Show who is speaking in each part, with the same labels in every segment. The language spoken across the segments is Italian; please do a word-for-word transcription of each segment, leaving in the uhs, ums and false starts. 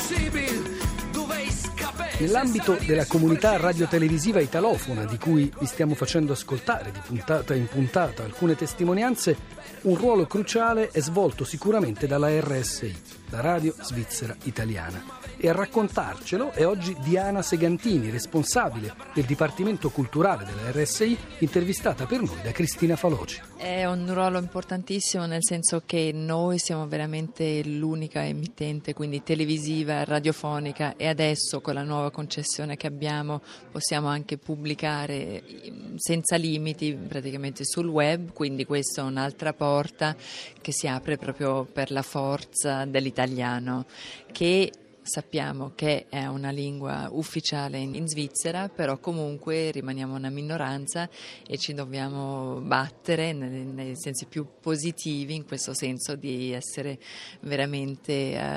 Speaker 1: Nell'ambito della comunità radiotelevisiva italofona, di cui vi stiamo facendo ascoltare di puntata in puntata alcune testimonianze, un ruolo cruciale è svolto sicuramente dalla R S I, la Radio Svizzera Italiana. E a raccontarcelo è oggi Diana Segantini, responsabile del Dipartimento Culturale della R S I, intervistata per noi da Cristina Faloci.
Speaker 2: È un ruolo importantissimo, nel senso che noi siamo veramente l'unica emittente, quindi televisiva, radiofonica, e adesso con la nuova concessione che abbiamo possiamo anche pubblicare senza limiti praticamente sul web, quindi questa è un'altra porta che si apre proprio per la forza dell'italiano, che sappiamo che è una lingua ufficiale in Svizzera, però comunque rimaniamo una minoranza e ci dobbiamo battere nei, nei sensi più positivi, in questo senso di essere veramente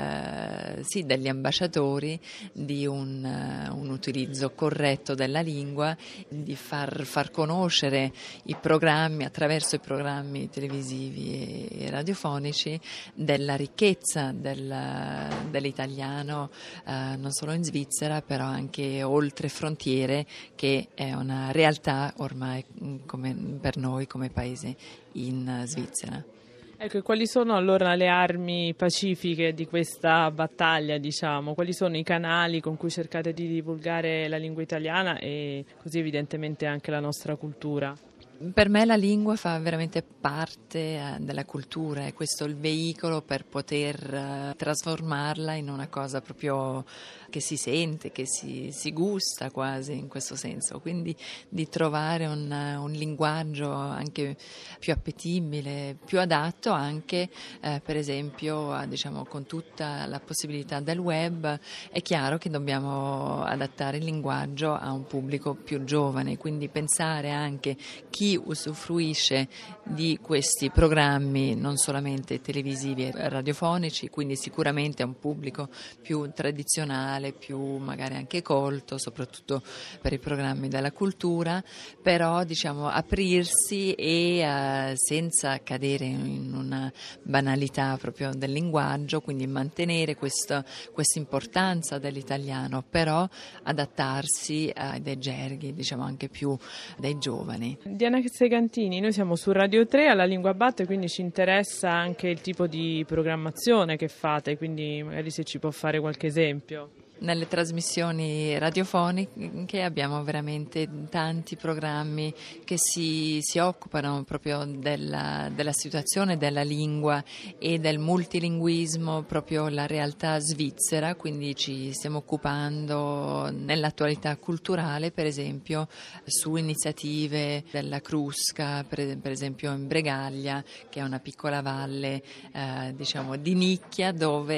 Speaker 2: eh, sì, degli ambasciatori di un, uh, un utilizzo corretto della lingua, di far, far conoscere i programmi attraverso i programmi televisivi e radiofonici della ricchezza del, dell'italiano. Uh, non solo in Svizzera, però anche oltre frontiere, che è una realtà ormai come per noi come paese in Svizzera.
Speaker 3: Ecco, e quali sono allora le armi pacifiche di questa battaglia, diciamo? Quali sono i canali con cui cercate di divulgare la lingua italiana e così evidentemente anche la nostra cultura?
Speaker 2: Per me la lingua fa veramente parte eh, della cultura, è questo il veicolo per poter eh, trasformarla in una cosa proprio che si sente, che si, si gusta quasi in questo senso, quindi di trovare un, un linguaggio anche più appetibile, più adatto anche eh, per esempio a, diciamo, con tutta la possibilità del web. È chiaro che dobbiamo adattare il linguaggio a un pubblico più giovane, quindi pensare anche chi usufruisce di questi programmi non solamente televisivi e radiofonici, quindi sicuramente è un pubblico più tradizionale, più magari anche colto, soprattutto per i programmi della cultura, però diciamo aprirsi e uh, senza cadere in una banalità proprio del linguaggio, quindi mantenere questa importanza dell'italiano, però adattarsi a dei gerghi diciamo anche più dei giovani.
Speaker 3: Diana Segantini, noi siamo su Radio tre alla Lingua Batte, quindi ci interessa anche il tipo di programmazione che fate, quindi magari se ci può fare qualche esempio.
Speaker 2: Nelle trasmissioni radiofoniche abbiamo veramente tanti programmi che si, si occupano proprio della, della situazione della lingua e del multilinguismo, proprio la realtà svizzera, quindi ci stiamo occupando nell'attualità culturale, per esempio su iniziative della Crusca, per, per esempio in Bregaglia, che è una piccola valle eh, diciamo di nicchia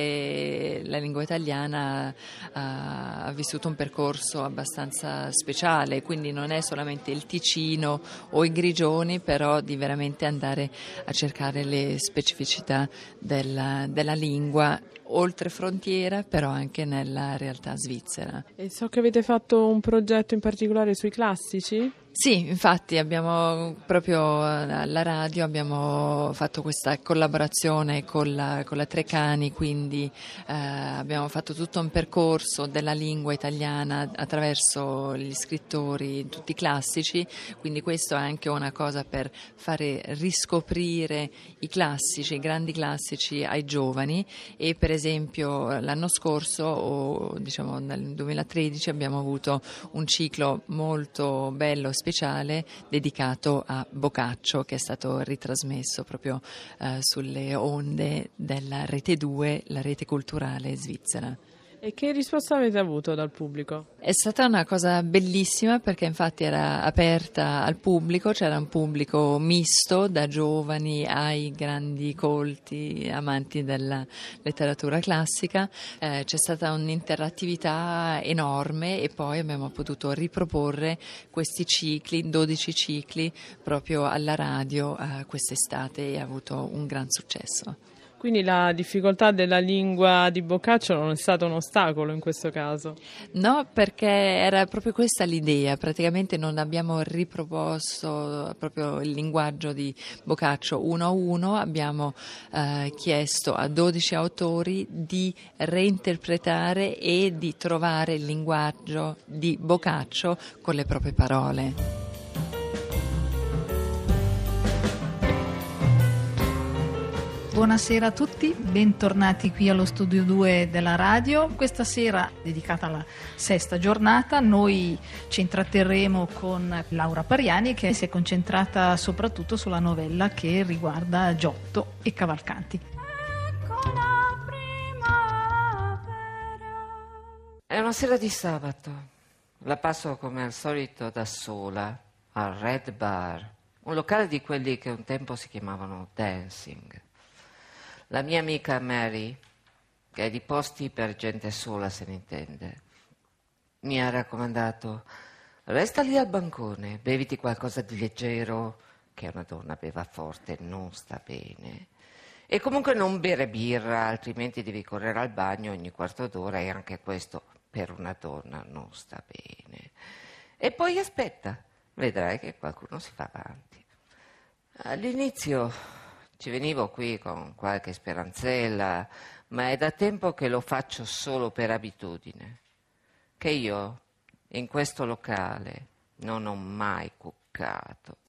Speaker 2: dove la lingua italiana ha vissuto un percorso abbastanza speciale, quindi non è solamente il Ticino o i Grigioni, però di veramente andare a cercare le specificità della, della lingua oltre frontiera, però anche nella realtà svizzera.
Speaker 3: E so che avete fatto un progetto in particolare sui classici?
Speaker 2: Sì, infatti abbiamo proprio alla radio abbiamo fatto questa collaborazione con la, con la Treccani, quindi eh, abbiamo fatto tutto un percorso della lingua italiana attraverso gli scrittori, tutti i classici, quindi questo è anche una cosa per fare riscoprire i classici, i grandi classici ai giovani. E per esempio l'anno scorso, o diciamo nel duemilatredici, abbiamo avuto un ciclo molto bello, speciale, dedicato a Boccaccio, che è stato ritrasmesso proprio eh, sulle onde della Rete due, la rete culturale svizzera.
Speaker 3: E che risposta avete avuto dal pubblico?
Speaker 2: È stata una cosa bellissima, perché infatti era aperta al pubblico, c'era un pubblico misto, da giovani ai grandi colti, amanti della letteratura classica. Eh, c'è stata un'interattività enorme e poi abbiamo potuto riproporre questi cicli, dodici cicli, proprio alla radio eh, quest'estate, e ha avuto un gran successo.
Speaker 3: Quindi la difficoltà della lingua di Boccaccio non è stato un ostacolo in questo caso?
Speaker 2: No, perché era proprio questa l'idea, praticamente non abbiamo riproposto proprio il linguaggio di Boccaccio uno a uno, abbiamo eh, chiesto a dodici autori di reinterpretare e di trovare il linguaggio di Boccaccio con le proprie parole.
Speaker 4: Buonasera a tutti, bentornati qui allo studio due della radio. Questa sera, dedicata alla sesta giornata, noi ci intratterremo con Laura Pariani, che si è concentrata soprattutto sulla novella che riguarda Giotto e Cavalcanti.
Speaker 5: È una sera di sabato, la passo come al solito da sola al Red Bar, un locale di quelli che un tempo si chiamavano Dancing. La mia amica Mary, che è di posti per gente sola se ne intende, mi ha raccomandato: resta lì al bancone, beviti qualcosa di leggero, che una donna beva forte non sta bene, e comunque non bere birra, altrimenti devi correre al bagno ogni quarto d'ora, e anche questo per una donna non sta bene. E poi aspetta, vedrai che qualcuno si fa avanti. All'inizio ci venivo qui con qualche speranzella, ma è da tempo che lo faccio solo per abitudine, che io in questo locale non ho mai cuccato.